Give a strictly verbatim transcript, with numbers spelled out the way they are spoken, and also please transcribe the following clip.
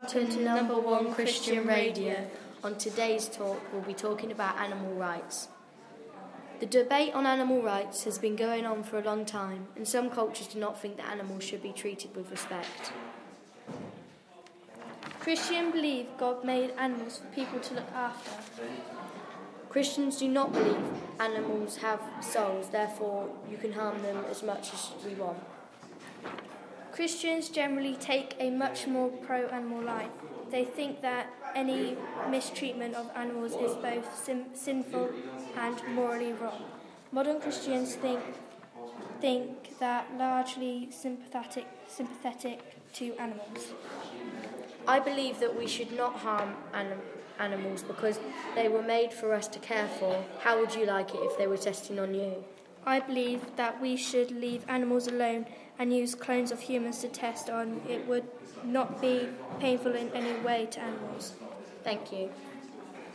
To number one Christian Radio. On today's talk, we'll be talking about animal rights. The debate on animal rights has been going on for a long time, and some cultures do not think that animals should be treated with respect. Christians believe God made animals for people to look after. Christians do not believe animals have souls, therefore you can harm them as much as we want. Christians generally take a much more pro-animal line. They think that any mistreatment of animals is both sim- sinful and morally wrong. Modern Christians think think that largely sympathetic sympathetic to animals. I believe that we should not harm anim- animals because they were made for us to care for. How would you like it if they were testing on you? I believe that we should leave animals alone and use clones of humans to test on. It would not be painful in any way to animals. Thank you.